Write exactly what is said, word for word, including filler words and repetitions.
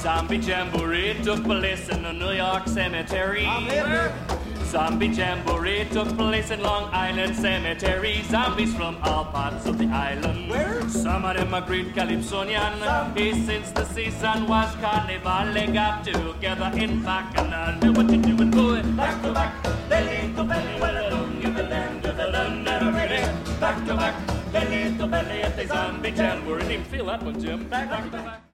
Zombie Jamboree took place in a New York cemetery. Zombie Jamboree took place in Long Island Cemetery. Zombies from all parts of the island. Where? Some of them are great Calypsonian. Hey, since the season was carnival, they got together in Bacchanal. Do what you doing, boy? Back to back, belly to belly. Well, I don't give a damn to the London ready. Back to back, belly to belly at the Zombie Jamboree. Didn't feel that one, Jim. Back, back to back.